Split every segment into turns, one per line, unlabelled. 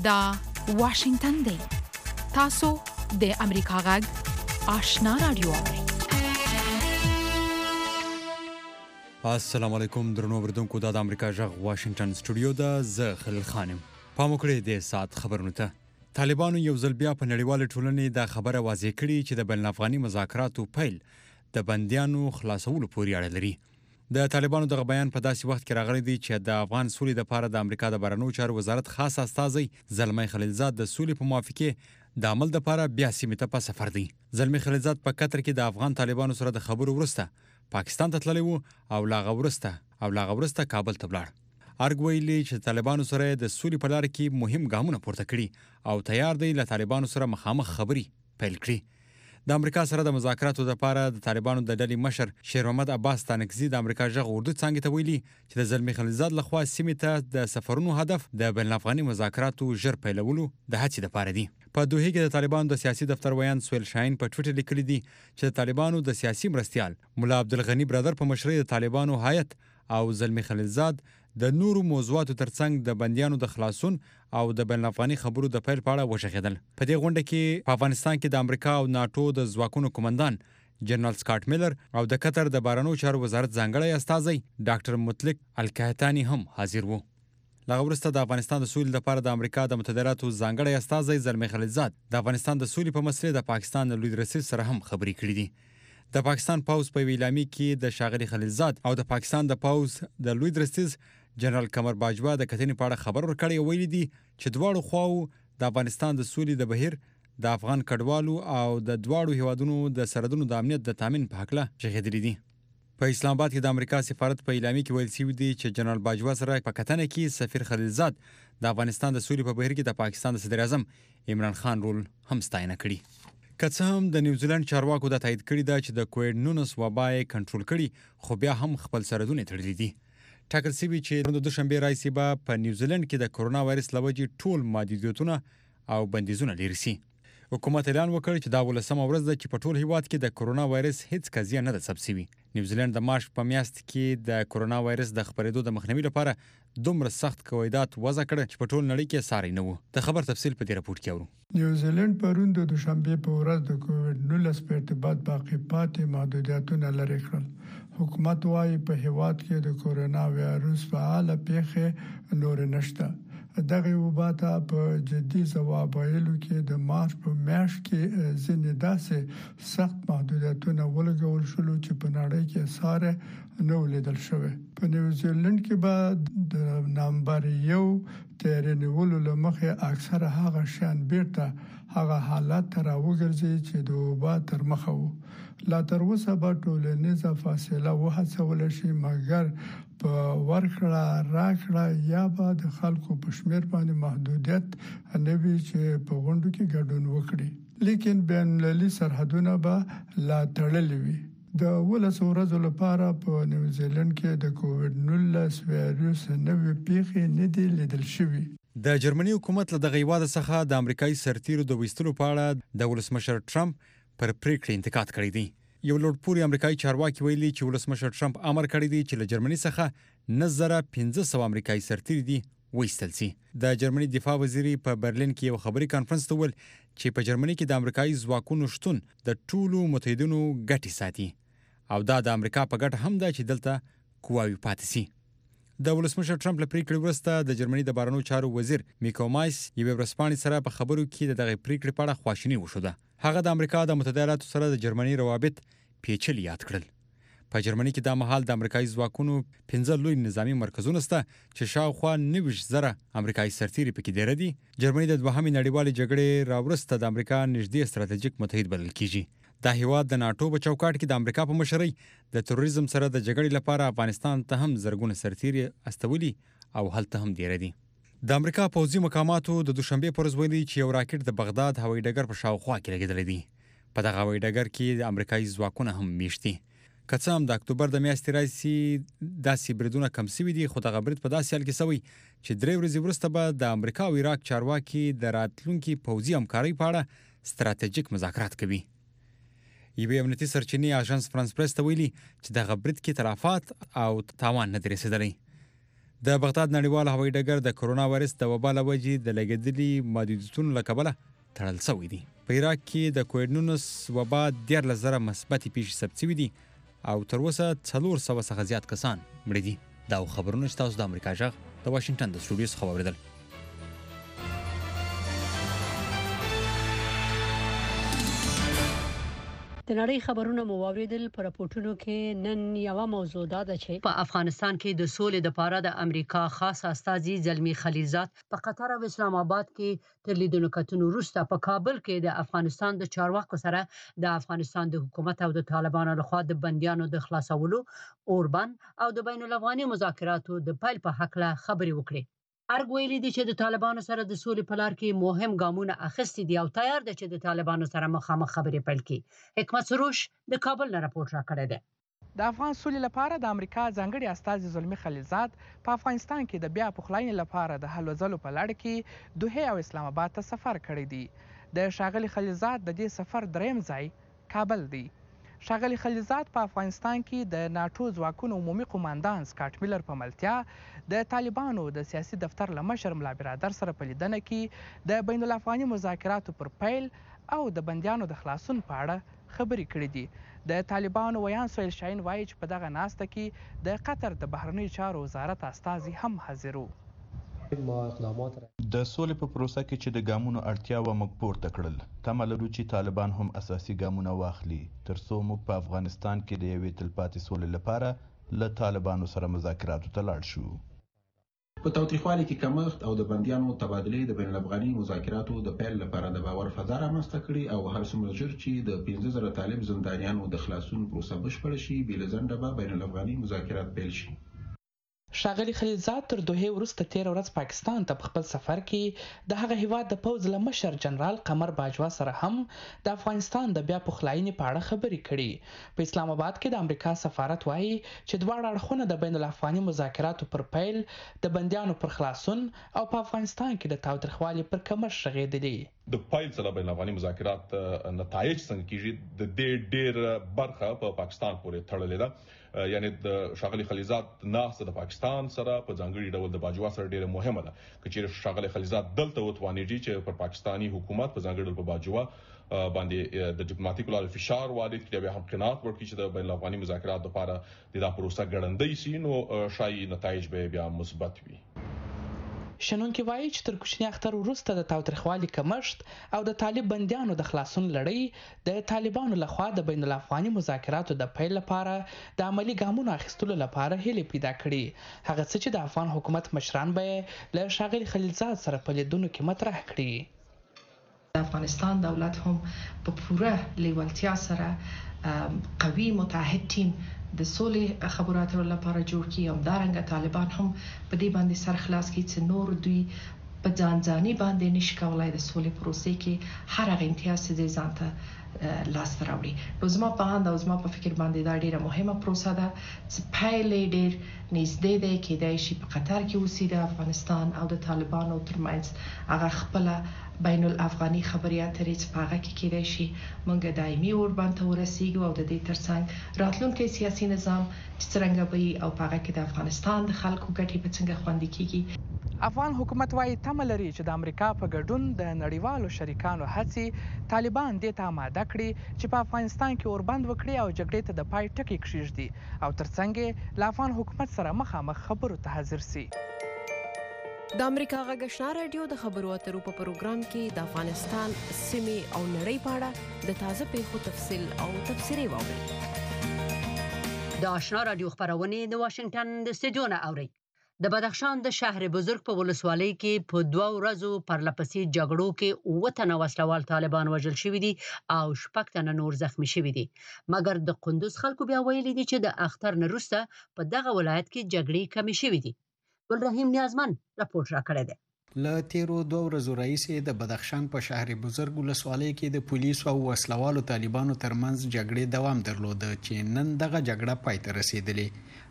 دا واشنگتن دی. تاسو د امریکا غږ آشنا رادیو.
السلام علیکم درنو اوریدونکو، دا د امریکا غږ واشنگتن سټوډیو ده. زه خلیل خانم. پام وکړئ د ساعت خبرونو ته. طالبانو یو ځل بیا په نړیواله ټولنې دا خبره واضح کړې چې د بین الافغاني مذاکراتو پیل د بندیانو خلاصولو پورې اړه لري. د طالبانو دغه بیان په داسې وخت کې راغلی دی چې د افغان سولې لپاره د امریکا د بهرنیو چارو وزارت خاص استازی زلمی خلیلزاد د سولې په موافقه د عمل لپاره بیا سیمې ته په سفر دی. زلمی خلیلزاد په قطر کې د افغان طالبانو سره د خبرو وروسته پاکستان ته تللی وو او لاغه وروسته کابل ته ولاړ. ارګ ویلي چې طالبانو سره د سولې په لار کې مهم ګامونه پورته کړي او تیار دی له طالبانو سره مخامخ خبرې پیل کړي. د امریکا سره د مذاکراتو لپاره د طالبانو د ډلې مشر شیر محمد عباس تانکزي د امریکا غږ اردو څانګې ته ویلي چې د زلمی خلیلزاد لخوا سیمې ته د سفرونو هدف د بین الافغاني مذاکراتو ژر پیلولو د هڅې لپاره دی. په دوحه کې د طالبانو د سیاسي دفتر ویان سویل شاهین په ټویټر لیکلي دي چې د طالبانو د سیاسي مرستیال مولا عبدالغنی برادر په مشرۍ د طالبانو هیئت او زلمی خلیلزاد د نورو موضوعاتو ترڅنګ د بندیانو د خلاصون او د بین الافغاني خبرو د پیل په اړه وشخېدل. په دې غونډه کې په افغانستان کې د امریکا او ناتو د ځواکونو قومندان جنرال سکاټ میلر او د قطر د بهرنیو چارو وزارت ځانګړی استازی ډاکټر مطلق الکهتانی هم حاضر وو. لغه وروسته د افغانستان د سولې لپاره د امریکا د متحدیناتو ځانګړی استازی زلمی خلیلزاد د افغانستان د سولې په مسله د پاکستان لوی رئیس سره هم خبرې کړې دي. د پاکستان پوز په اعلامیه کې د شاغلي خلیلزاد او د پاکستان د پوز د لوی رئیس جنرال قمر باجوا د کتنې په اړه خبر ورکړی او ویلي دي چې دواړو خواو د افغانستان د سولې د بهیر د افغان کډوالو او د دواړو هیوادونو د سرحدونو د امنیت د تامین په هکله شهیدلي دي. په اسلام آباد کې د امریکا سفارت په اعلامیه کې ویل شوی دی چې جنرال باجوا سره په کتنه کې سفیر خلیلزاد د افغانستان د سولې په بهیر کې د پاکستان د صدر اعظم عمران خان رول هم ستاینه کړي. که څه هم د نیوزیلند چارواکو دا تایید کړی دا چې د کووډ-19 وبا یې کنټرول کړي، خو بیا هم خپل سرحدونه تړلي دي. ټاکل شوی چې د دوشنبه راځي به په نیوزیلند کې د کرونا وایرس لوجې ټول محدودیتونه او بندیزونه لري سي. حکومت اعلان وکړ چې دا ولسمه ورځ ده چې په ټول هیواد کې د کرونا وایرس هیڅ قضیه نه ده ثبت شوی. نیوزیلند د مارچ په میاشت کې د کرونا وایرس د خپرېدو د مخنیوي لپاره دومره سخت قواعد وضع کړ چې په ټول نړۍ کې ساری نه وو. د خبر تفصیل په دې راپور کې اورو.
نیوزیلند پرون د دوشنبه په ورځ د کووډ-19 په ارتباط باقی پاتې محدودیتونه لرې کړل. حکومت وايي په هیواد کې د کرونا وایرس فعاله پیښه نور نشته. دغه وبا ته په جدي ځواب ویلو کې د مارچ په میاشت کې ځینې داسې سخت محدودیتونه ولګول شول چې په نړۍ کې ساره نه ولیدل شوی. په نیوزیلند کې به د نمبر 1 تیرنیولو لمخې اکثره هغه شان بیرته هغه حالت ته راوګرځي چې د وبا تر مخه وو. لا تر اوسه به ټولنیزه فاصله وهڅول شي، مګر په ورکړه راکړه یا به د خلکو په شمیر باندې محدودیت نه وي چې په غونډو کې ګډون وکړي. لیکن بین المللي سرحدونه به لا تړلي وي. د 12 ورځو لپاره په نیوزیلند کې د کووډ-19 وایرس نوې پیښې نه دي لیدل شوې.
د جرمني حکومت له دغه هیواد څخه د امریکایي سرتیرو د ویستلو په اړه د ولسمشر ټرمپ پر پریکړه انتقاد کړی دی. یو لوړپوړی امریکایي چارواکي ویلي چې ولسمشر ټرمپ امر کړی دی چې له جرمني څخه 9500 امریکایي سرتیري دي ویستل شي. د جرمني دفاع وزیر په برلین کې یو خبري کانفرنس ته ویل چې په جرمني کې د امریکایي ځواکونو شتون د ټولو متحدینو ګټې ساتي او دا د امریکا په ګټه هم ده چې دلته قواوي پاتې شي. د ولسمشر ټرمپ له پریکړې وروسته د جرمني د بهرنیو چارو وزیر میکو مایس یوې ورځپاڼې سره په خبرو کې دغه پریکړې په اړه خواشیني وښوده. هغه د امریکا د متحدیناتو سره د جرمني روابط پیچلي یاد کړل. په جرمني کې د مهال د امریکایي ځواکونو 15 لوی نظامی مرکزونه شته چې شاوخوا 90,000 امریکایي سرتیري پکې ډېر دي. جرمني د دوهمې نړیوالې جګړې راوروسته د امریکا نږدې ستراتیژیک متحد بلل کیږي. دا هیواد د ناتو په چوکاټ کې د امریکا په مشرۍ د تروریزم سره د جګړې لپاره افغانستان ته هم زرګونه سرتیري استولي او هلته هم ډېر دي. د امریکا پوځي مقاماتو د دوشنبه پر ورځ ویلي چې یو راکټ د بغداد هوایي ډګر په شاوخوا کې لګېدلی دی. په دغه هوایي ډګر کې د امریکایي ځواکونه هم میشت دي. که څه هم د اکتوبر د میاشتې راځي داسې بریدونه کم شوي دي، خو دغه برید په داسې حال کې شوی چې 3 ورځې وروسته به د امریکا او عراق چارواکي د راتلونکي پوځي همکارۍ په اړه ستراتیژیک مذاکرات کوي. یوې امنیتي سرچینې آژانس فرانس پریس ته ویلي چې دغه برید کې تلفات او تاوان نه دی رسېدلی. د بغداد نړیوال هوایي ډګر د کرونا وایرس د وبا له وجې د لګېدلي محدودیتونو له کبله تړل شوی دی. په عراق کې د کووډ-19 وبا 13,000 مثبتې پیښې ثبت شوي دي او تر اوسه 400 څخه زیات کسان مړه دي. دا خبرونه چې تاسو د امریکا غږ د واشنگټن د سټوډیو څخه واوریدل.
د نړۍ خبرونه مو واوریدل. په راپورټونو کې نن یو موضوع ده چې په افغانستان کې د سولې لپاره د امریکا خاص استازي زلمی خلیلزاد په قطر او اسلام آباد کې تر لیدنو کتنو وروسته په کابل کې د افغانستان د چارواکو سره د افغانستان د حکومت او د طالبانو لخوا د بنديانو د خلاصولو اوربند او د بین الافغاني مذاکراتو د پیل په حق له خبرې وکړي. ارګ ویلي دي چې د طالبانو سره د سولې په لار کې مهم ګامونه اخیستي دي او تیار دي چې د طالبانو سره مخامخ خبرې پیل کړي. حکمت سروش د کابل نه راپورټ راکړی دی.
د افغان سولې لپاره د امریکا ځانګړي استازي زلمی خلیلزاد په افغانستان کې د بیا پخلاینې لپاره د هلو ځلو په لړ کې دوحه او اسلام آباد ته سفر کړی دی. د ښاغلي خلیلزاد د دې سفر دریم ځای کابل دی. ښاغلي خلیلزاد په افغانستان کې د ناټو ځواکونو عمومي قوماندان سکاټ میلر په ملتیا د طالبانو د سیاسي دفتر له مشر ملا برادر سره په لیدنه کې د بین الافغاني مذاکراتو پر پیل او د بندیانو د خلاصون په اړه خبرې کړې دي. د طالبانو ویان سهیل شاهین وایي چې په دغه ناسته کې د قطر د بهرنیو چارو وزارت استازي هم حاضر وو.
د سولې په پروسه کې چې د ګامونو اړتیا و موږ پورته کړل. تمه لرو چې طالبان هم اساسي ګامونه واخلي ترڅو موږ په افغانستان کې د یوې تلپاتې سولې لپاره له طالبانو سره مذاکراتو ته لاړ شو.
په تاوتریخوالي کې کمښت او د بندیانو تبادلې د بین الافغاني مذاکراتو د پیل لپاره د باور فضا رامنځته کړي او هر څومره ژر چې د 15,000 طالب زندانیانو د خلاصون پروسه بشپړه شي بې له ځنډه به بین الافغاني مذاکرات پیل شي.
ښاغلي خلیلزاد تر دوحې وروسته تېره ورځ پاکستان ته په خپل سفر کې د هغه هیواد د پوځ له مشر جنرال قمر باجوا سره هم د افغانستان د بیا پخلاینې په اړه خبرې کړي. په اسلام آباد کې د امریکا سفارت وایي چې دواړه اړخونه د بین الافغاني مذاکراتو پر پیل، د بندیانو پر خلاصون او په افغانستان کې د تاوتریخوالي پر کمښت غږېدلي.
د پیل سره بین الافغاني مذاکرات نتایج څنګه کیږي د دې ډېر برخه په پاکستان پورې تړلې ده. یعنی د ښاغلي خلیلزاد ناسته د پاکستان سره په ځانګړي ډول د باجوا سره ډیره مهمه ده. که چیرې ښاغلي خلیلزاد دلته وتوانیږي چې پر پاکستانی حکومت په ځانګړي ډول په باجوا باندې د ډیپلوماټیک لارې فشار وارد کړي، بیا هم قناعت ورکړي چې د بین الافغاني مذاکراتو لپاره د پروسه ګړندۍ شي، نو شایي نتایج به بیا مثبت وي.
شنونکي وایي چې تر کوچني اختر وروسته د تاوتریخوالي کمښت او د طالب بندیانو د خلاصون لړۍ د طالبانو لخوا د بین الافغاني مذاکراتو د پیل لپاره د عملي ګامونو اخیستلو لپاره هیلې پیدا کړي. هغه څه چې د افغان حکومت مشران به له ښاغلي خلیلزاد سره په لیدونو کې مطرح کړي.
د افغانستان دولت هم په پوره لیوالتیا سره قوي متحد ټیم د سولې خبرو اترو لپاره جوړ کړي او همدارنګه طالبان هم په دې باندې سر خلاص کړي چې نور دوی په ځانځاني باندې نشي کولای د سولې پروسې کې هر هغه امتیاز چې ځان ته لاس راوړي. نو زما په اند او زما په فکر باندې دا ډیره مهمه پروسه ده چې پیل ډیر نږدې دی، کېدای شي په قطر کې اوسي د افغانستان او د طالبانو ترمنځ هغه خپل بین الافغاني خبرې اترې چې په هغه کې کېدای شي موږ دایمي اوربند ته ورسیږو او د دې ترڅنګ راتلونکی سیاسي نظام چې څرنګه وي او په هغه کې د افغانستان د خلکو ګټې په څنګه خوندي کیږي.
افغان حکومت وایي تمه لري چې د امریکا په ګډون د نړیوالو شریکانو هڅې طالبان دې ته آماده کړي چې په افغانستان کې اوربند وکړي او جګړې ته د پای ټکی کېږدي او ترڅنګ له افغان حکومت سره مخامخ خبرو ته حاضر سي.
د امریکا غږ آشنا رادیو د خبرو اترو په پروګرام کې د افغانستان سیمې او نړۍ په اړه د تازه پیښو تفصیل او تبصرې واورئ.
د آشنا رادیو خبرونه د واشنگټن د استودیو نه اوري. د بدخشان د شهر بزرگ په ولسوالۍ کې په 2 ورځو پرلپسې جګړو کې 9 تنه وسلوال طالبان وژل شوي دي او 6 تنه نور زخمی شوي دي. مګر د قندوز خلکو بیا ویلي دي چې د اختر نه وروسته په دغه ولایت کې جګړې کمې شوي دي. ګل رحیم نیازمن راپورټ راکړی دی.
له تیرو 2 ورځو راهیسې د بدخشان په شهر بزرگ ولسوالۍ کې د پولیسو او وسلوالو طالبانو ترمنځ جګړې دوام درلود چې نن دغه جګړه پای ته رسیدلې.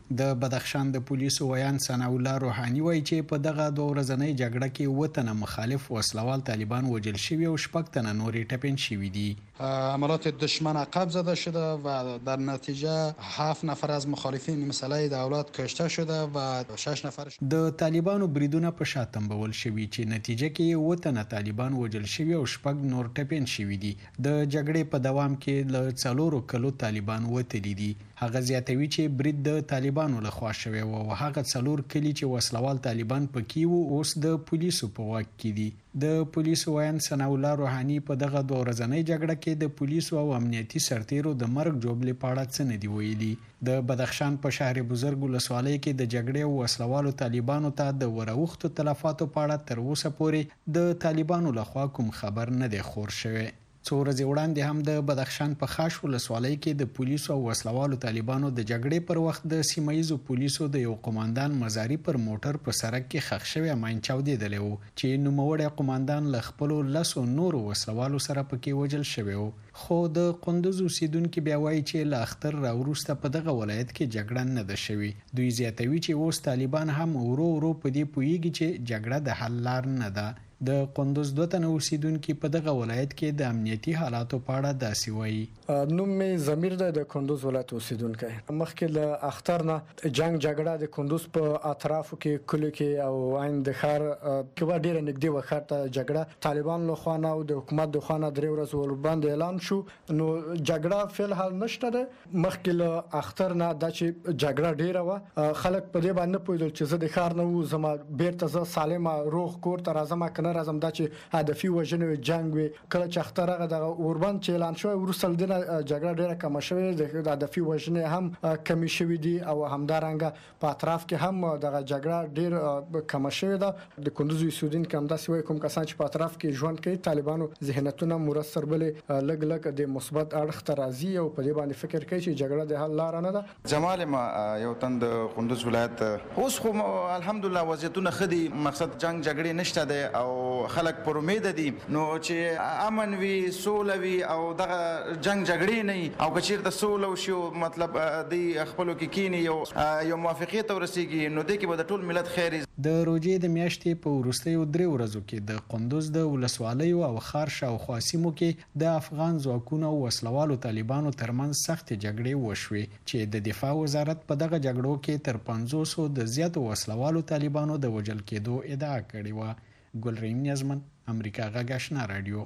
د بدخشان د پولیسو ویان ثناء الله روحاني وایي چې په دغه 2 ورځنۍ جګړه کې وطن مخالف وسلوال طالبان وژل شوي او 6 تنه نورې ټپین شوي دي.
عملات دشمن عقب زده شده و در نتیجه 7 نفر از مخالفین مسئله دولت کشته شده و 6 نفر
د طالبانو بریدونه په شا تنبول شوي چې نتیجه کې وطن طالبان وژل شوي او 6 نور ټپین شوي دي. د جګړې په دوام کې له 4 کلو طالبان وتلي دي. هغه زیاتوي چې برید د طالبانو لخوا شوی او هغه 4 کلی چې وسلوال طالبان پکې وو اوس د پولیسو په واک کې دي. د پولیسو ویان ثناء الله روحاني په دغه 2 ورځنۍ جګړه کې د پولیسو او امنیتي سرتیرو د مرګ جوړې په اړه څه نه دی ویلي. د بدخشان په شهر بزرګ ولسوالۍ کې د جګړې او وسلوالو طالبانو ته د وروختو تلفاتو په اړه تر اوسه پورې د طالبانو لخوا کوم خبر نه دی خور شوی. 2 ورځې وړاندې هم د بدخشان په خاش ولسوالۍ کې د پولیسو او وسلوالو طالبانو د جګړې پر وخت د سیمایزو پولیسو د یو قوماندان مزاري پر موټر په سړک کې ښخ شوی ماین چاودېدلی و چې نوموړی قوماندان له خپلو 10 نورو وسلوالو سره پکې وژل شوی و. خو د قندوز اوسیدونکو بیا وایي چې له اختر راوروسته په دغه ولایت کې جګړه نه ده شوې. دوی زیاتوي چې اوس طالبان هم ورو ورو په دې پوهیږي چې جګړه د حل لار نه ده. د قندوز 2 تنه اوسیدونکو په دغه ولایت کې د امنیتي حالاتو په اړه داسې وایي.
نوم می ضمیر ده د کندوز ولایت اوسیدونکو. مخکې له اختر نه جنگ جګړه د کندوز په اطرافو کې کلی کې او عین د ښار کې و ډیره نږدې و ښار ته جګړه طالبان له خوا نه او د حکومت د خوا نه 3 ورځې ورباندې اعلان شو. نو جګړه فل حال نشته ده. مخکې له اختر نه د چې جګړه ډیره و خلک په دې باندې پوهیدل چې زه د ښار نه و زما بیرته زه سالم روغ کور ته راځم کنه راځم دا چې هدفي وژنې جنگ وي. کله چې اختر هغه د اوربند چې اعلان شو ورسره د جګړه ډیره کم شوې د هدفي وژنې هم کم شوې دي او همدارنګه په اطراف کې هم د جګړه ډیر کم شوې ده. د کندوز اوسیدونکو هم داسې وایي کوم کسان چې په اطراف کې ژوند کوي طالبانو ذهنیتونه مرسر بلې لګ د مثبت اړخ ته راځي او په دې باندې فکر کوي چې جګړه د حل لار نه ده.
جمال ما یو تند کندوز ولایت اوس خو الحمدلله وضعیتونه خدي مقصد جنگ جګړې نشته ده او خلک پر امید دي نو چې امن وي سوله وي او دغه جنگ جګړې نه او کچیر د سوله شو مطلب دی خپلو کې کینی یو موافقیت ورسیږي نو د کې به د ټول ملت خیر.
د روزې د میاشتې په وروستیو 3 ورځو کې د قندوز د ولسوالیو او خار شاوخوا سیمو کې د افغان ځواکونو او وسلوالو طالبانو ترمنځ سخت جګړې وشوې چې د دفاع وزارت په دغه جګړو کې تر 500 د زیاتو وسلوالو طالبانو د وژل کېدو ادعا کړې و. ګلریم نیازمن امریکا غږ آشنا رادیو.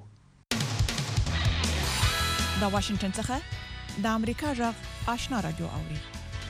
د واشنگټن څخه د امریکا غږ آشنا رادیو اوري.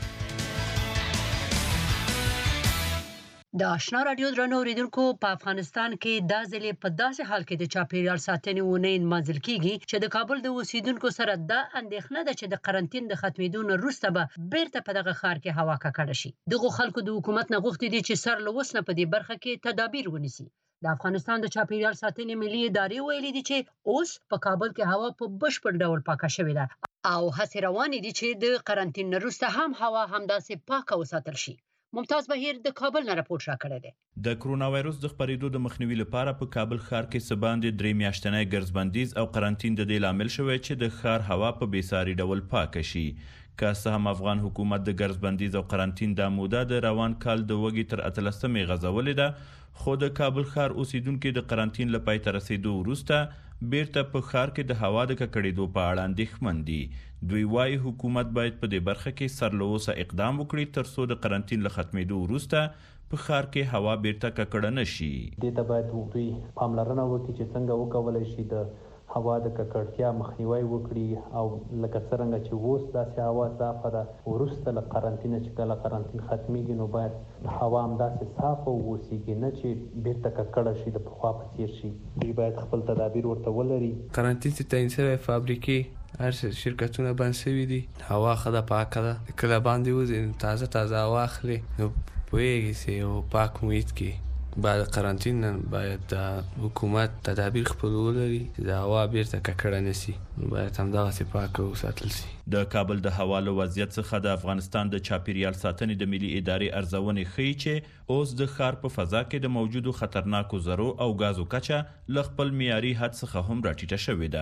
د آشنا رادیو درنو اوریدونکو په افغانستان کې د ځلې په داسې حال کې د چاپیریال ساتنې ونې منځل کیږي چې د کابل د اوسیدونکو سره د اندېښنه ده چې د قرنټین د ختمېدو نه وروسته به بیرته په دغه ښار کې هوا ککړه شي. دغه خلکو د حکومت نه غوښتي دي چې سر له اوس نه په دې برخه کې تدابیر ونیسي. د افغانستان د چاپیریال ساتنې ملي ادارې ویلي دي چې اوس په کابل کې هوا په بشپړ ډول پاکه شوې ده او هڅې روانې دي چې د قرنټین نه وروسته هم هوا همداسې پاکه وساتل شي. ممتاز بهیر د کابل نه راپور راکړی دی.
د کرونا وایروس د خپرېدو د مخنیوي لپاره په کابل ښار کې سباندې 3 میاشتنی ګرځبندیز او قرنټین د دې لامل شوی چې د ښار هوا په بیساري ډول پاکه شي. که څه هم افغان حکومت د ګرځبندیز او قرنټین د موده د روان کال د وږي تر 18مې غځولې ده خو د کابل ښار اوسیدونکو د قرنټین له پای ته رسیدو وروسته بیرته په ښار کې د هوا د ککړېدو په اړه اندېښمن دي. دوی وايي حکومت باید په دې برخه کې سرلوسه اقدام وکړي ترڅو د قرنټین له ختمېدو وروسته په ښار کې هوا بیرته ککړه نشي.
دې ته باید دوی پاملرنه وکړي چې څنګه وکولای شي د هوا د ککړتیا مخنیوي وکړي او لکه څنګه چې اوس داسې هوا صافه ده وروسته له قرنټین چې کله قرنټین ختمېږي نو باید هوا همداسې صافه واوسېږي نه چې بیرته ککړه شي د پخوا په څیر شي. دوی باید خپل تدابیر ورته ولري.
قرنټین چې تعیین شوی فابریکې هر شرکتونه بند شوي دي هوا ښه ده پاکه ده کله باندې وځي تازه هوا اخلي نو پوهېږي چې یو پاک محیط کې بعد قرنټین باید حکومت تدابیر خپل ولري چې د هوا بیرته ککړه نشي باید همدغسې پاکه وساتل شي.
د کابل د هوا له وضعیت څخه د افغانستان د چاپیریال ساتنې د ملي ادارې ارزونې ښیي چې اوس د ښار په فضا کې د موجودو خطرناکو ذرو او ګازو کچه له خپل معیاري حد څخه هم راټیټه شوې ده.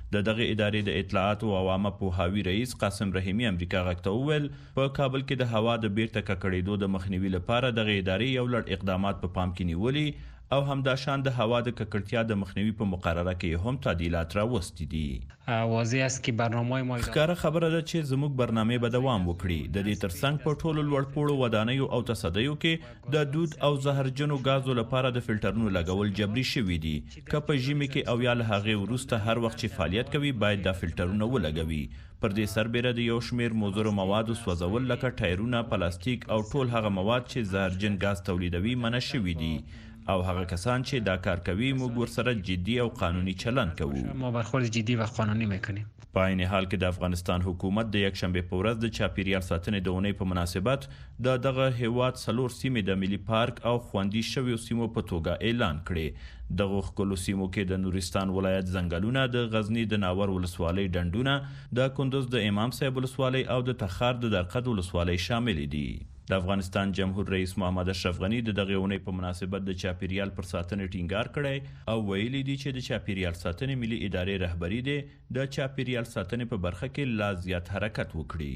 دغه ادارې د اطلاعات او عوامه پوهاوي رئیس قاسم رحیمی امریکا غږ ته وویل په کابل کې د هوا د بیرته ککړېدو د مخنیوي لپاره دغه ادارې یو لړ اقدامات په پام کې نیولي او همداشان د هوا د ککړتیا د مخنیوي په مقرره کې هم تعدیلات راوستي دي.
واضح است که برنامه‌های ما
ښکاره خبره ده چې زموږ برنامه به دوام وکړي. د دې ترڅنګ په ټولو لوړپوړو ودانیو او تصدیو کې د دود او زهرجنو غازو لپاره د فلټرونو لګول جبري شوي دي. که په ژمي کې او یا له هغې وروسته هر وخت چې فعالیت کوي باید دا فلټرونه ولګوي. پر دې سربېره د یو شمېر مضرو موادو سوځول لکه ټایرونه، پلاستیک او ټول هغه مواد چې زهرجن غاز تولیدوي منع شوي دي او هغه کسان چې دا کار کوي موږ ورسره جدي او قانوني چلند کوو.
ما برخورد جدي و قانوني میکنیم.
په عین حال کې د افغانستان حکومت د یکشنبه په ورځ د چاپیریال ساتنې د اونۍ په مناسبت دغه هیواد 4 سیمې د ملي پارک او خوندي شویو سیمو په توګه اعلان کړي. دغه ښکلو سیمو کې د نورستان ولایت ځنګلونه، د غزنی د ناور ولسوالۍ ډنډونه، د کندوز د امام صاحب ولسوالۍ او د تخار د درقد ولسوالۍ شامل دي. د افغانستان جمهور رئیس محمد اشرف غنی د دغه اونۍ په مناسبت د چاپیریال پر ساتنې ټینګار کړی او ویلي دي چې د چاپیریال ساتنې ملي ادارې رهبری دی د چاپیریال ساتنې په برخه کې لا زیات حرکت وکړي.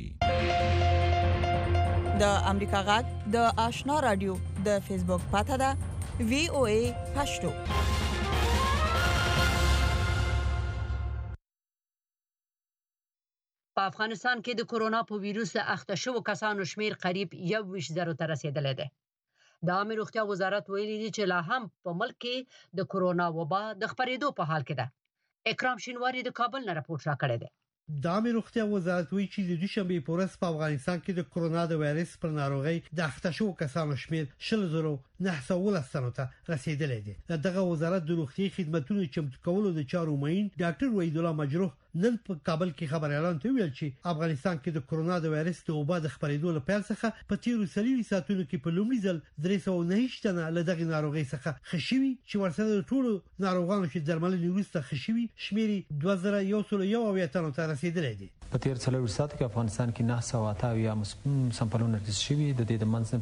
د امریکا غږ د آشنا رادیو د فیسبوک پاته ده VOA پښتو.
په افغانستان کې د کورونا په ویروس له اخته شوو کسانو شمیر قریب 21,000 ته رسیدلی دی. د عامه روغتیا وزارت ویلي دی چې لا هم په ملک کې د کورونا وبا د خپرېدو په حال کې ده. اکرام شینواری د کابل نه راپور راکړی دی.
د عامه روغتیا وزارت وایي چې د دوشنبه په ورځ په افغانستان کې د کورونا د وایرس پر ناروغۍ د اخته شوو کسانو شمیر 919 ته رسیدلی دی. دغه وزارت د روغتي خدماتو چمتو کولو د چارو معین ډاکټر وحید الله مجروح نن په کابل کې خبريالان ته ویل چې افغانستان کې د کورونا د وایرس د وبا د خپرېدو لپاره څخه په تیرو 30 ساعتونو کې په لومړي ځل 309 تنه له دغه ناروغۍ څخه خښوي چې ورسره د ټولو ناروغانو چې درملنې وروسته خښوي شمیر 2101 تنه ته رسیدلی دی.
په تیر 4 ساعتو کې افغانستان کې 988 سمپلونه تست شوي، د دې د منځ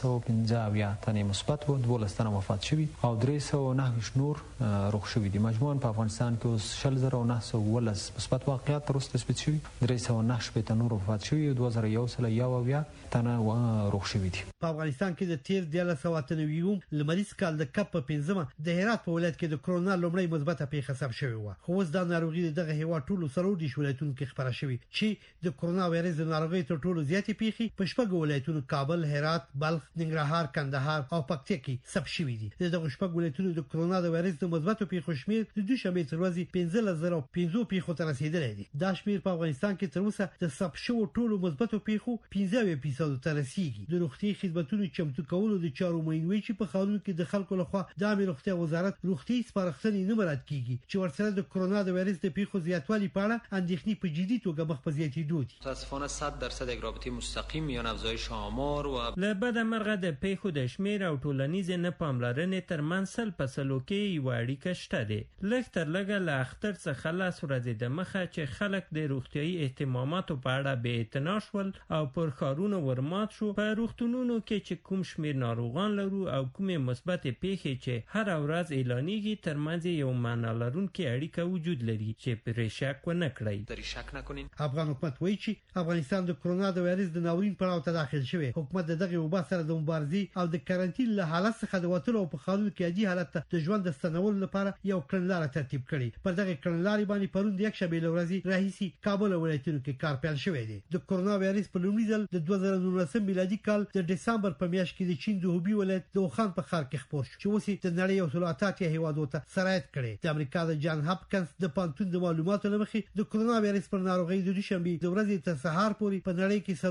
1550 تنه مثبت وو، 12 تنه وفات شوي او 309 نور روغ شوي دي. مجموعاً په افغانستان کې اوس 10912 مثبت واقعیات تر اوسه تثبیت شوي، 309 تنه نور وفات شوي او 2101 تنه روغ شوي دي.
په افغانستان کې د تیر 1990 لمریز کال د کپ په 15 د هرات په ولایت کې د کورونا لومړی مثبته پیښه ثبت شوې و. خو اوس دا ناروغي دغه هیواد ټولو سرور دي ولایتونو کې خبره شوې چې د کورونا وایرس د ناروغۍ تر ټولو زیاتې پیښې په شپږ ولایتونو کابل، هرات، بلخ، ننګرهار، کندهار او پکتیا کې ثبت شوې دي. دغه شپږ ولایتونو د کورونا د وایرس د مثبتو پیښو شمیر د دوشنبه تر ورځې 15005 پیښو ته رسیدلی دی. دا شمیر په افغانستان کې تر اوسه د ثبت شوو ټولو مثبتو پیښو 15% ته رسیدي. د روغتي خدماتو چمتو کولو د چارو معین وی چې په قانون کې د خلکو لخوا د عامه روغتیا وزارت روغتي سپارښتنې نه مراعات کیږي چې ورسره د کورونا د وایرس د پیښو زیاتوالي په اړه اندېښنې په جدي توګه مخ په زیاتېدو دي.
متاسفانه 100% یک رابطه مستقیم میان افزایش آمار و
له بده مرغه د پیښو د شمیر او ټولنیز نه پاملرنې ترمنځ سل په سلو کې یو اړیکه شته دی. لږ تر لږه له اختر څخه لاس ورځې د مخه چې خلک د روغتيایي اهتماماتو په اړه بې اعتنا شول او پر ښارونو ورمات شو. په روغتونونو کې چې کوم شمیر ناروغان لرو او کومې مثبت پیښې چې هر ورځ اعلانېږي ترمنځ یو معنا لرونکې اړیکه وجود لري چې پرې شک ونه کړئ.
در شک نکنین.
افغان حکومت وایي چې افغانستان د کورونا د وایرس د ناورین پړاو ته داخل شوی. حکومت دغه وبا سره د مبارزې او د کارانتین له حالت څخه د وټلو په قانون کې عادي حالت ته د ژوند د ستنولو لپاره یو کړنلاره ترتیب کړي. پر دغه کړنلارې باندې پرون د یک شنبه ورځې راهیسي کابل ولایتونو کې کار پیل شوی دی. د کورونا وایرس په لومړي ځل د 2019 میلادي کال د دسمبر په میاشت کې د چین د هوبي ولایت د وخان په ښار کې خپور شو چې اوس د نړۍ یو څلور اتیا هیوادو ته سرایت کړي. د امریکا د جان هاپکنز د پانتون د معلوماتو لمخې د کورونا وایرس پر ناروغۍ د دوشنبه د ورځې تر سهار پورې په نړۍ کې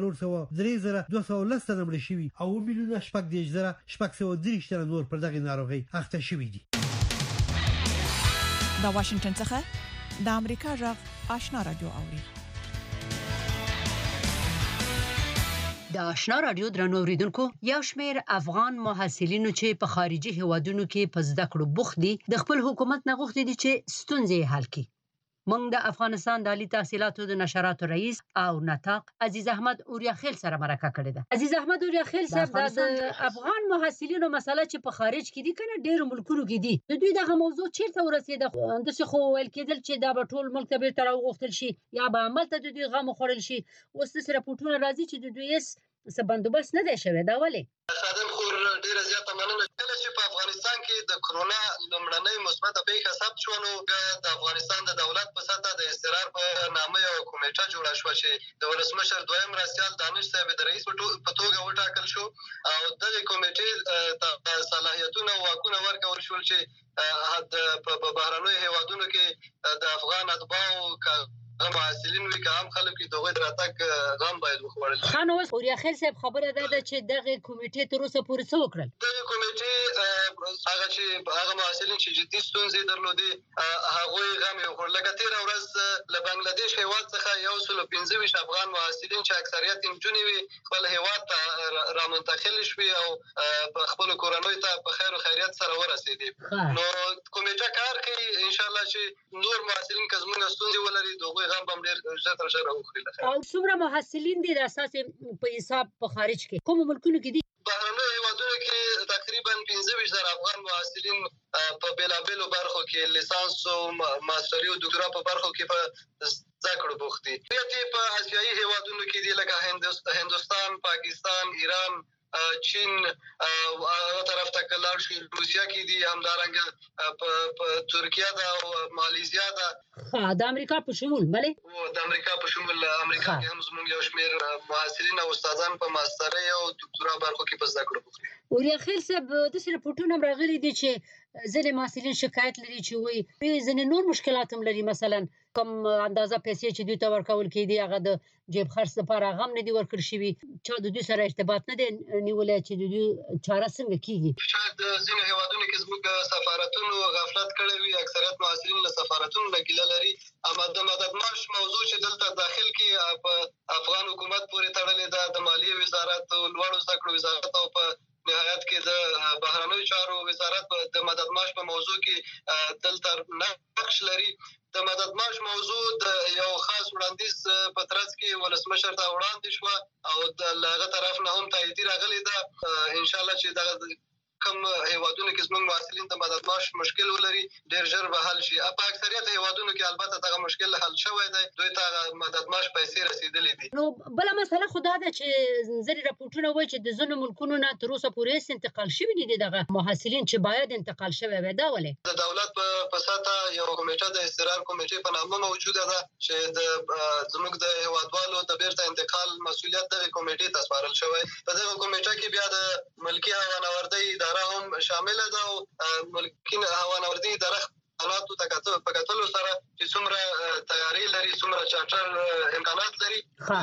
3,210 تنه مړ شوي او 1,630,630 تنه نور پر دغه ناروغۍ اخته شوي دي.
د واشنگټن څخه د امریکا غږ آشنا رادیو اوري.
د آشنا رادیو درنو اوریدونکو، یو شمېر افغان محصلینو چې په خارجي هیوادونو کې په زده کړو بوخت دي د خپل حکومت نه غوښتي دي چې ستونزې حل کړي. موږ د افغانستان د عالی تحصیلاتو د نشراتو رئیس او نطاق عزیز احمد اوریاخیل سره مرکه کړې ده. عزیز احمد اوریاخیل صاحب د افغان محصلینو مسله چې په خارج کې دي کنه ډېر ملکونو کې دي، د دوی دغه موضوع چیرته ورسېده؟ اندسه خو ویل کېدل چې دا به ټول ملک ته بیرته راوغوښتل شي یا به عمل ته د دوی غم وخوړل شي. اوس داسې راپورټونه راځي چې د دوی څه بندوبست نه دی شوی. دا ولې؟
خادم خور ډیره زیاته مننه. کله چې په افغانستان کې د کرونا لومړنۍ مثبته پیښه ثبت شوه نو د افغانستان د دولت په سطحه د اضطرار په نامه یوه کمیټه جوړه شوه چې د ولسمشر دویم مرستیال دانش صاحب د رئیس په توګه وټاکل شو او دغې کمیټې ته صلاحیتونه او واکونه ورکول شول چې په بهرنیو هیوادونو کې د افغان اتباعو محصلین وی که عام خلک د هغوی د راتګ غم باید وخوړل شي.
خان اوس اوریاخیل صاحب خبره ده چې دغه کمیټې تر اوسه پورې څه وکړل؟
دغه کمیټې هغه محصلین چې جدي ستونزې درلودې هغوی غم یې وخوړل. لکه تېره ورځ له بنګلادیش هېواد څخه 125 افغان محصلین چې اکثریت یې نجونې وي خپل هېواد ته رامنتقل شوي او په خپلو کورنیو ته په خیر و خیریت سره ورسېدې. نو کمیټه کار کوي انشاءالله چې نور محصلین که زموږ ستونزې ولري د هغوی غم به هم ډېر ژر تر ژره وخوري.
او څومره محصلین دي د اساس په حساب په خارج کې کومو ملکونو کې دي؟
بهرنیو هېوادونو کې تقریبا 15,000 افغان محصلین په بېلابېلو برخو کې لیسانس او ماسټري او دکتورا په برخو کې په زده کړو بوخت دي. په اسیایي هېوادونو کې دي لکه هندوستان، پاکستان، ایران، چین هغه طرف ته که لاړ شي روسیه کې دي، همدارنګه په ترکیه ده او مالیزیا ده.
د امریکا په شمول بلې
د امریکا په شمول امریکا کې هم زموږ یو شمېر محصلین او استادان په ماسترۍ او دکتورا برخو کې په زده کړو بوخت دي.
اوریاخیل صاحب داسې راپورټونه هم راغلي دي چې ځینې محصلین شکایت لري چې وایي ځینې نور مشکلات هم لري، مثلا کوم اندازه پیسې چې دوی ته ورکول کېدي هغه د جیب خرڅ لپاره هغه هم نه دي ورکړل شوي، چا د دوی سره ارتباط نه دی نیولی چې د دوی چاره څنګه کېږي؟
شاید ځینو هېوادونو کې زموږ سفارتونو غفلت کړی وي. اکثریت محصلین له سفارتونو نه ګیله لري. اما د مدد معاش موضوع چې دلته داخل کې په افغان حکومت پورې تړلې ده، د مالیې وزارت، لوړو زده کړو وزارت او په نهایت کې د بهرنیو چارو وزارت د مدد معاش په موضوع کې دلته نقش لري. د مدد معاش موضوع د یو خاص وړاندیز په ترڅ کې ولسمشر ته وړاندې شوه او د هغه طرف نه هم تاییدي راغلې ده. انشاءالله چې دغه کوم هېوادونو کې زموږ محصلین د مدد معاش مشکل ولري ډېر ژر به حل شي. په اکثریت هېوادونو کې البته دغه مشکل حل شوی دی، دوی ته مدد معاش پیسې رسېدلې دي.
نو بله مسله خو دا ده چې ځینې راپورټونه وایي چې د ځینو ملکونو نه تر اوسه پورې هېڅ انتقال شوي نه دي دغه محصلین چې باید انتقال شوی وی. دا ولې؟
د دولت په سطحه یو کمیټه د اضطرار کمیټې په نامه موجوده ده چې زموږ د هېوادوالو د بیرته انتقال مسؤلیت دغې کمیټې ته سپارل شوی. په دغه کمیټه کې بیا د ملکي هوانوردۍ هم شامله ده او ملکي هوانوردي اداره حالاتو ته په کتلو سره چې څومره تیاري لري، څومره چارټر امکانات لري،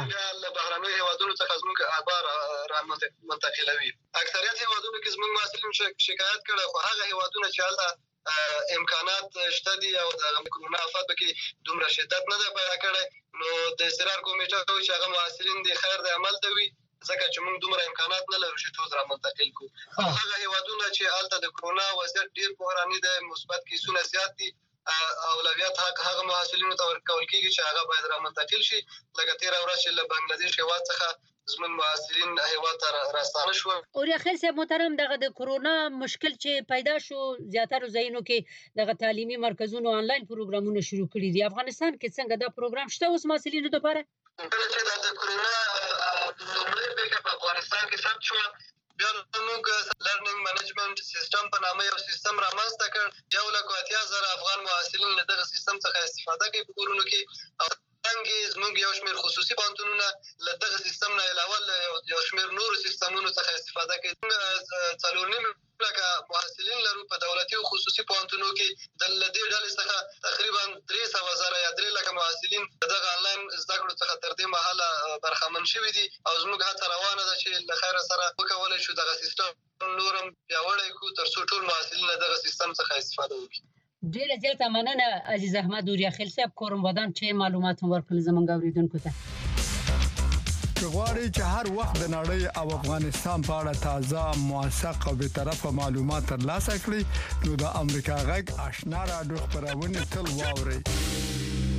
له بهرنیو هېوادونو څخه زموږ ابار را منتقلوي. اکثریت هېوادونو کې زموږ محصلین شکایت کړی، خو هغه هېوادونه چې هلته امکانات شته دي او د کرونا افت پکې دومره شدت نه ده پیدا کړی، نو د اضطرار کمیټه وایي چې هغه محصلین د خیر د عمل ته وي ځکه چې موږ دومره امکانات نه لرو چې ټول رامنتقل کړو. هغه هېوادونه چې هلته د کرونا وضعیت ډېر بحراني دی، مثبت کیسونه زیات دي، اولویت هغه محصلینو ته ورکول کېږي چې هغه باید رامنتقل شي. لکه تېره ورځ چې له بنګلادیش هېواد څخه زموږ محصلین هېواد ته راستانه شول.
اوریاخیل صاحب محترم، دغه د کرونا مشکل چې پیدا شو زیاترو ځایونو کې دغه تعلیمي مرکزونو آنلاین پروګرامونه شروع کړي دي. افغانستان کې څنګه دا پروګرام شته اوس محصلینو لپاره؟
کله چې د کرونا لومړۍ پیښه په افغانستان کې ثبت شوه بیا موږ لرنینګ منیجمنټ سیستم په نامه یو سیستم رامنځته کړ. 1,80,000 افغان محصلین له دغه سیستم څخه استفاده کوي په کورونو کې او څنګه زموږ یو شمېر خصوصي پوهنتونونه له دغه سیستم نه علاوه یو شمېر نورو سیستمونو څخه استفاده کوي. 4.5 لکه محصلین لرو په دولتي او خصوصي پوهنتونو کې. د دې ډلې څخه تقریبا 300,000 یا 3 لکه محصلین دغه آنلاین زده کړو څخه تر دې مهاله برخمن شوي دي او زموږ هڅه روانه ده چې له خیره سره وکولی شو دغه سیستم نور هم پیاوړی کړو تر څو ټول محصلین له دغه سیستم څخه استفاده وکړي.
ډېره زیاته مننه عزیز احمد اوریاخیل صاحب، کورم ودان چې معلومات هم ورکړل زموږ اورېدونکو ته.
که غواړئ چې هر وخت د نړۍ او افغانستان په اړه تازه، موثق او بېطرفه معلومات ترلاسه کړئ نو د امریکا غږ آشنا راډیو خپرونې تل واورئ.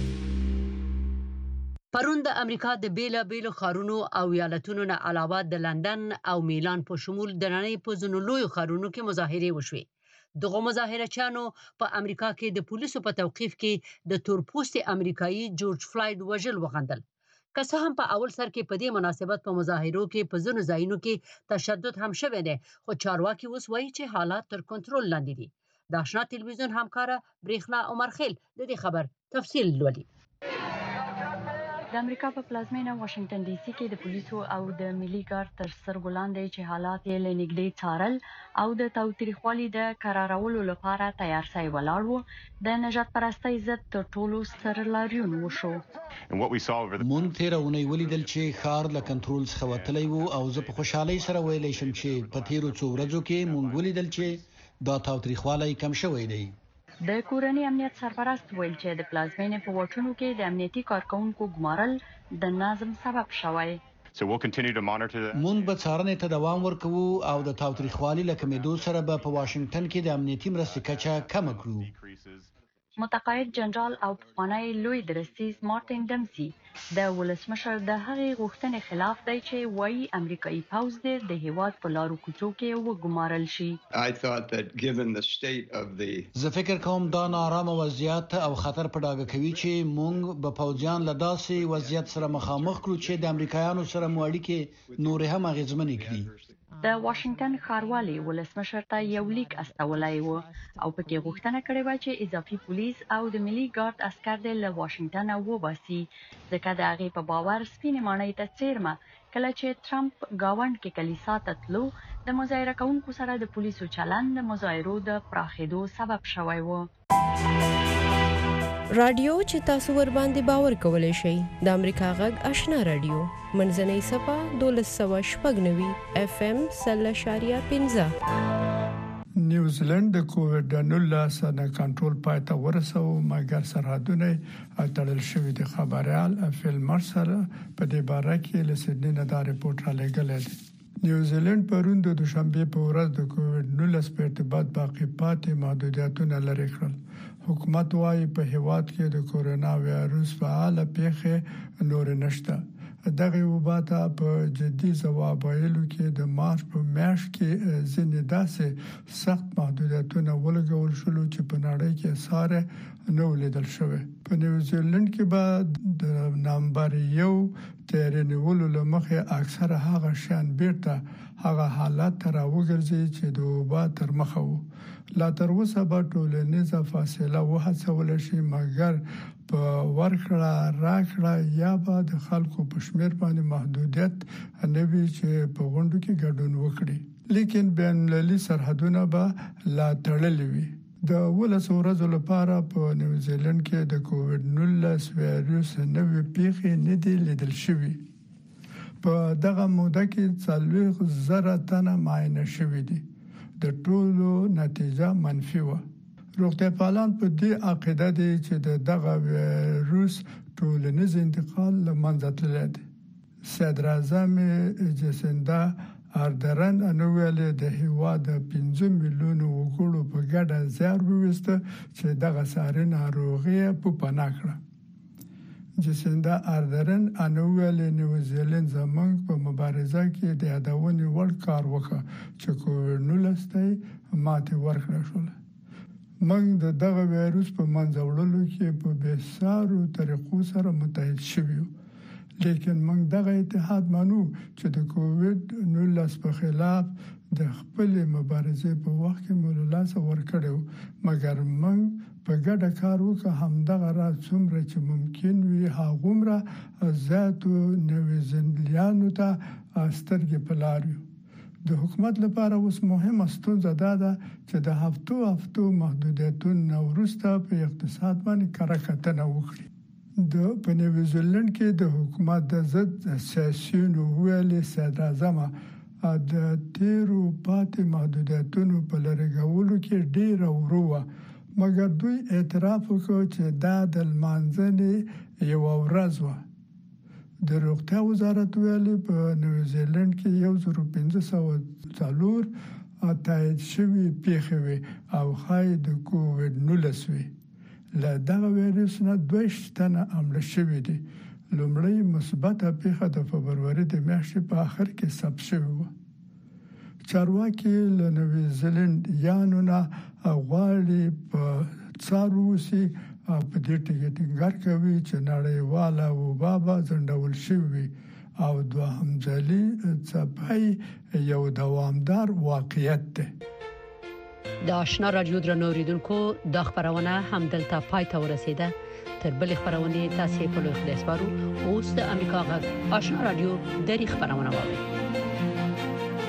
پرون د امریکا د بیلابیلو ښارونو او ایالتونو نه علاوه د لندن او میلان په شمول د نړۍ په ځینو لویو ښارونو کې مظاهرې وشوې. دغه مظاهرچیانو په امریکا کې د پولیسو په توقیف کې د تورپوستي امریکایي جورج فلایډ وژل وغندل. که څه هم په اول سر کې په دې مناسبت په مظاهرو کې په ځینو ځایونو کې تشدد هم شوی دی، خو چارواکي اوس وایي چې حالات تر کنټرول لاندې دي. د آشنا تلویزیون همکاره برېښنا عمرخیل د دې خبر تفصیل لولي.
د امریکا په پلازمینه واشنگټن ډي سي کې د پولیسو او د ملي ګارد تر سترګو لاندې چې حالات یې له نږدې څارل او د تاوتریخوالي د قرارولو لپاره تیار سوی ولاړ وو، د نجات پرستۍ ضد تر ټولو ستر لاریون وشو.
مونږ تېره اونۍ ولیدل چې ښار له کنټرول څخه وتلی و او زه په خوشحالۍ سره ویلی شم چې په تېرو څو ورځو کې مونږ ولیدل چې دا تاوتریخوالی کم شوی دی.
د کورنۍ امنیت سرپرست ویل چې د پلازمینې په واټونو کې د امنیتي کارکونکو ګمارل د نظم سبب شوی.
مونږ به څارنې ته دوام ورکوو او د تاوتریخوالي له کمېدو سره به په واشنګټن کې د امنیتي مرستې کچه کمه کړو.
متقاعد جنرال او پخوانی لوی درستیز مارټین ډمسي د ولسمشر د هغې غوښتنې خلاف دی چې وایي امریکایي پوځ دې د هیواد په لارو کوڅو کې وګمارل شي.
زه فکر کوم دا نارامه وضعیت او خطر په ډاګه کوي چې مونږ به پوځیان له داسې وضعیت سره مخامخ کړو چې د امریکایانو سره مو اړیکې نورې هم اغېزمنې کړي.
د واشنګټن ښاروالي ولسمشر ته یو لیک استولی و او پکې غوښتنه کړې وه چې اضافي پولیس او د ملي ګارد عسکر دې له واشنګټنه وباسي، ځکه د هغې په باور سپینې ماڼۍ ته څیرمه کله چې ټرمپ ګاونډ کې کلیسا ته تلو د مظاهره کوونکو سره د پولیسو چلند د مظاهرو د پراخېدو سبب شوی و.
رادیو چې تاسو ور باندې باور کولای شئ د امریکا غږ آشنا رادیو منځنۍ صفه 1290 FM 0.15.
نیوزیلند د کووډ-19 نه کنټرول پای ته ورسو، مګر سرحدونه تړل شوي دي. خبريال فیل مرسر په دې باره کې له سیدنی نه دا رپورت را لګل دی. نیوزیلند پرون د دوشنبه په ورځ د کووډ-19 په ارتباط باقی پاتې محدودیتونه لرې کړل. حکومت وايي په هیواد کې د کورونا وایروس فعال پیښې نور نشته. دغه وباته په جدي ځواب ویلو کې د مارچ په میاشت کې ځینې داسې سخت محدودیتونه ولګول شول چې په نړۍ کې ساره نو لیدل شوی. په نیوزیلند کې به د نمبر 1 تیرنیولو لمخې اکثره هغه شان بیرته هغه حالت تر وګرځي چې د وبا تر مخه وو. لا تر اوسه به ټولنیزه فاصله وهڅول شي، مګر په ورکړه راکړه یا به د خلکو په شمیر باندې محدودیت نه وي چې په غونډو کې ګډون وکړي. لیکن بین المللي سرحدونه به لا تړلي وي. د 12 ورځې لپاره په نیوزیلند کې د کووډ-19 وایروس نوې پیښې نه دي لیدل شوې. په دغه موده کې 40,000 تنه معاینه شوې دي. د ټولو نتیجه منفي و. روغتیاپالان په دې عقیده دي چې دغه وایروس ټولنیز انتقال له منځه تللی دی. صدر اعظم جسیندا اردرن انویل د هیواد 5 میلیون وګړو په ګډه زیار وویسته چې دغه ساري ناروغي په پناه کړه. جسیندا اردرن انویل نیوزیلند زمونږ په مبارزه کې د یادونې وړ کار وکړ چې کووډ-19 ماته ورکړه شول. موږ دغه وایروس په منځ وړلو کې په بېسارو طریقو سره متحد شوو، لیکن موږ دغه اتحاد مانو چې د کووډ-19 په خلاف د خپل مبارزې په وخت کې موللاس ورکړو، مګر موږ په ګډه کار وکړو. همدغه راز څومره چې ممکن وي هغومره زیاتو نیوزیلندیانو ته سترګې په لار یو. د حکومت لپاره اوس مهمه ستونزه دا ده چې د هفتو محدودیتونو وروسته په اقتصاد باندې کار کتنه وکړي. په نیوزیلند کې د حکومت د ضد سیاسيونو ویلي صدر اعظم د تیرو پاتې محدودیتونو په لرې کولو کې ډیر وروه، مګر دوی اعتراف وکړ چې دا د لمانځنې یو ورځ و. د روغتیا وزارت ویلي په نیوزیلند کې 1504 تایید شوي پیښې وي او ښایي د کووډ-19 وي. له دغه وایروس نه 22 تنه مړه شوي دي. لومړی مثبته پیښه د فبرवरी د میاشتې په اخر کې ثبت شوه و. چارواکي له نوی زیلند یانو نه غواړي په څاروسي په دې ټینګار کوي چې نړیواله وبا به ځنډول شوی او دوهم ځلې څپای یو دوامدار واقعیت ده.
د آشنا رادیو درنوریدونکو د خبرونه هم دلته پای ته ورسیده. تر بل خبرونه تاسو په لوی خدای سپارو. اوس د امریکا غږ آشنا رادیو د خبرونه واوري.